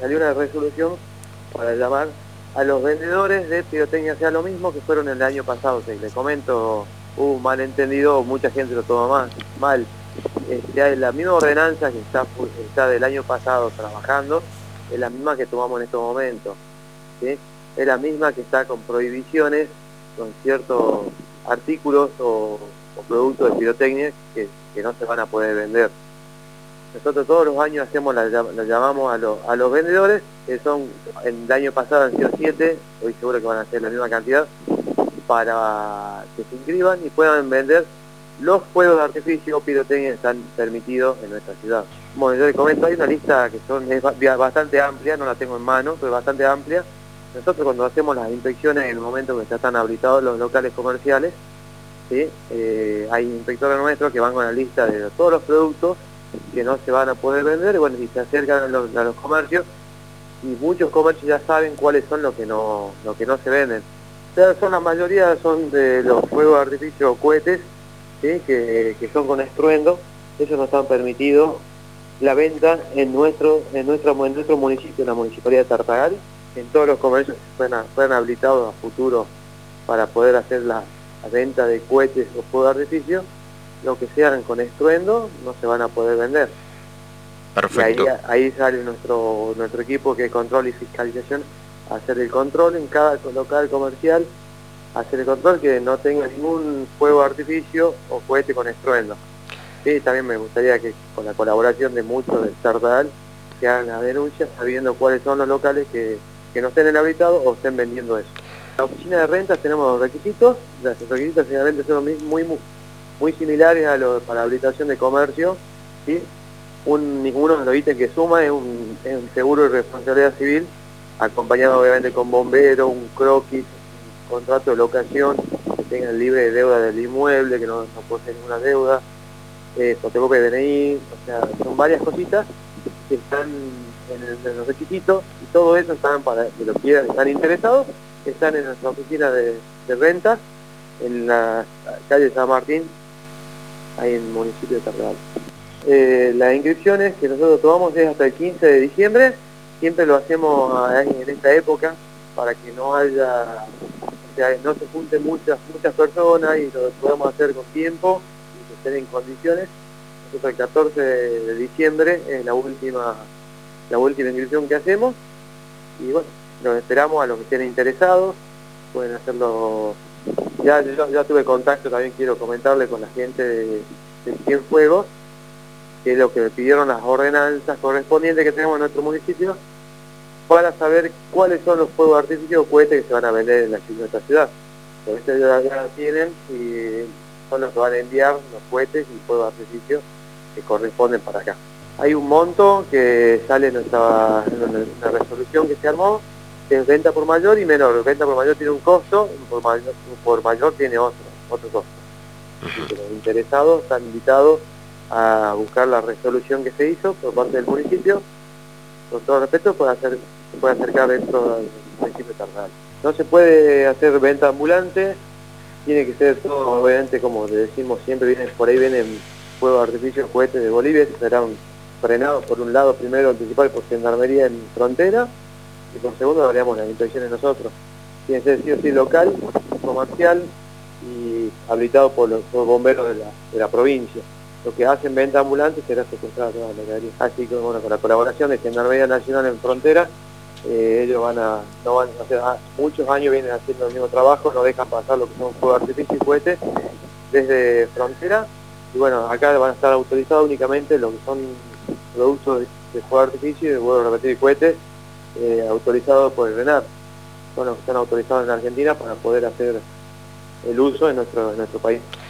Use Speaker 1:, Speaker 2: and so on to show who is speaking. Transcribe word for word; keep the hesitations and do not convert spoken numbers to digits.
Speaker 1: salió una resolución para llamar a los vendedores de pirotecnia sea lo mismo que fueron el año pasado. O sea, les comento, hubo un malentendido, mucha gente lo toma mal. mal. Este, la misma ordenanza que está, está del año pasado trabajando, es la misma que tomamos en estos momentos, ¿sí? Es la misma que está con prohibiciones, con ciertos artículos o, o productos de pirotecnia que, que no se van a poder vender. Nosotros todos los años hacemos, la, la llamamos a, lo, a los vendedores, que son, en el año pasado han sido siete, hoy seguro que van a ser la misma cantidad, para que se inscriban y puedan vender los fuegos de artificio o pirotecnia que están permitidos en nuestra ciudad. Bueno, yo les comento, hay una lista que son, es bastante amplia, no la tengo en mano, pero es bastante amplia. Nosotros cuando hacemos las inspecciones en el momento que ya están habilitados los locales comerciales, ¿sí? eh, hay inspectores nuestros que van con la lista de todos los productos que no se van a poder vender, y bueno, y se acercan a los, a los comercios, y muchos comercios ya saben cuáles son los que no, los que no se venden. O sea, son la mayoría son de los fuegos de artificio o cohetes, ¿sí? que, que son con estruendo. Ellos no están permitidos la venta en nuestro, en nuestro, en nuestro municipio, en la municipalidad de Tartagal. En todos los comercios fueron, fueron habilitados a futuro para poder hacer la, la venta de cohetes o fuegos de artificio. Lo que sean con estruendo no se van a poder vender.
Speaker 2: Perfecto.
Speaker 1: Y ahí, ahí sale nuestro nuestro equipo que es control y fiscalización, a hacer el control en cada local comercial, hacer el control que no tenga ningún fuego de artificio o cohete con estruendo. Sí, también me gustaría que con la colaboración de muchos del Tartagal que hagan la denuncia sabiendo cuáles son los locales que, que no estén habilitados o estén vendiendo eso. En la oficina de rentas tenemos los requisitos, los requisitos generalmente son muy, muy, muy similares a los para habilitación de comercio, ¿sí? Un, uno de los ítems que suma es un, es un seguro de responsabilidad civil, acompañado obviamente con bombero, un croquis, un contrato de locación, que tengan libre de deuda del inmueble, que no, no posee ninguna deuda, eh, fotocopia de D N I, o sea, son varias cositas que están en, el, en los requisitos, y todo eso están para que lo quieran, están interesados, están en nuestra oficina de, de rentas, en la calle San Martín, ahí en el municipio de Tartagal. Eh, las inscripciones que nosotros tomamos es hasta el quince de diciembre, siempre lo hacemos en esta época para que no haya, o sea, no se junten muchas muchas personas y lo podamos hacer con tiempo y que estén en condiciones. Nosotros el catorce de diciembre es la última la última inscripción que hacemos, y bueno, los esperamos a los que estén interesados, pueden hacerlo. Ya, yo ya tuve contacto, también quiero comentarle con la gente de, de Cien Fuegos, que es lo que me pidieron las ordenanzas correspondientes que tenemos en nuestro municipio, para saber cuáles son los fuegos de artificio o cohetes que se van a vender en, la, en nuestra ciudad. Por eso ya, ya tienen y son los que van a enviar los cohetes y fuegos de artificio que corresponden para acá. Hay un monto que sale en nuestra, en la resolución que se armó, que es venta por mayor y menor. Venta por mayor tiene un costo, por mayor, por mayor tiene otro, otro costo. Así que los interesados están invitados a buscar la resolución que se hizo por parte del municipio. Con todo respeto, puede hacer, se puede acercar dentro del municipio de Tartagal. No se puede hacer venta ambulante, tiene que ser todo, obviamente, como le decimos siempre, vienen, por ahí vienen fuegos de artificio, cohetes de Bolivia, serán frenados por un lado primero, el principal, por Gendarmería en frontera, y por segundo haríamos las inspecciones nosotros. Tiene que ser sí o sí local, comercial y habilitado por los, por bomberos de la, de la provincia. Lo que hacen venta ambulante será secuestrado toda la mercadería. Así que bueno, con la colaboración de Gendarmería Nacional en frontera, eh, ellos van a, no van a hacer, muchos años vienen haciendo el mismo trabajo, no dejan pasar lo que son fuegos de artificio y cohetes desde frontera, y bueno, acá van a estar autorizados únicamente lo que son productos de, de fuegos de artificio y de vuelo repetido y cohetes eh, autorizados por el RENAR. Son los que están autorizados en Argentina para poder hacer el uso en nuestro, en nuestro país.